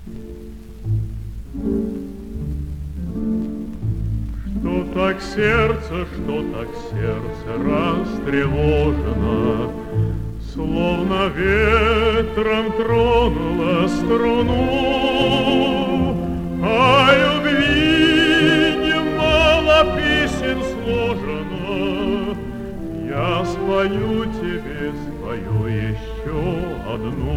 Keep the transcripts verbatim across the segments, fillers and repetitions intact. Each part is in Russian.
Что так сердце, что так сердце растревожено, словно ветром тронуло струну, а любви немало песен сложено. Я спою тебе, спою еще одну.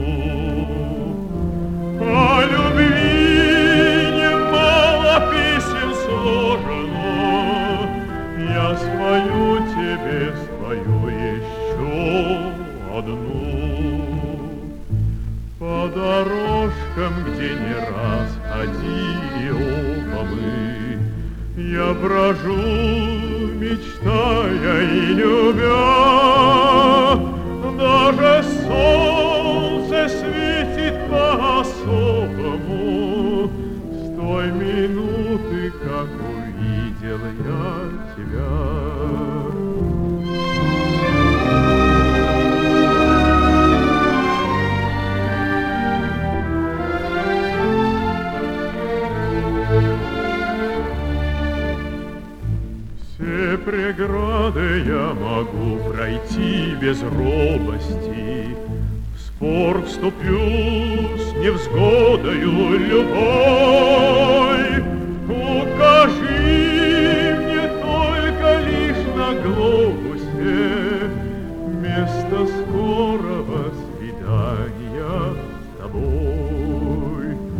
А любви немало песен сложено. Я спою тебе, спою еще одну. По дорожкам, где не раз ходили оба мы, я брожу, мечтая и любя. Даже солнце светит по-особому с той минуты, как увидел я тебя. Все преграды я могу пройти без робости, в спор вступлю с невзгодою любой. Укажи мне только лишь на глобусе место скорого свидания с тобой.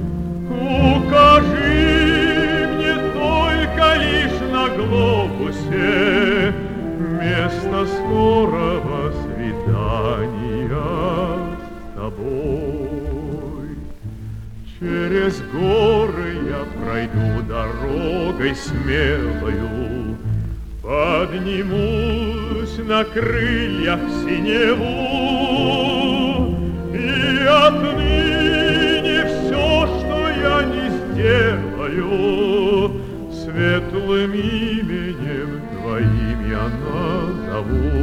Укажи мне только лишь на глобусе место скорого свидания с тобой. Через горы я пройду дорогой смелою, поднимусь на крыльях в синеву, и отныне все, что я не сделаю, светлым именем твоим я назову.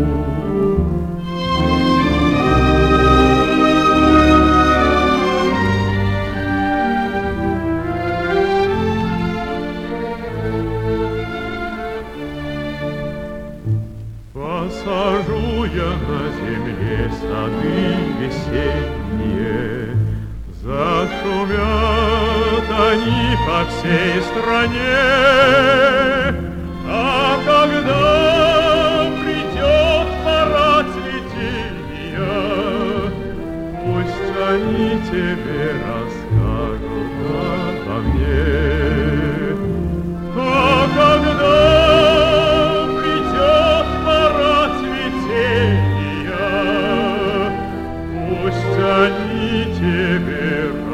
Посажу я на земле сады весенние, зашумят они по всей стране. А когда придет пора цветения, пусть они тебе расскажут обо мне. А когда придет пора цветения, пусть они тебе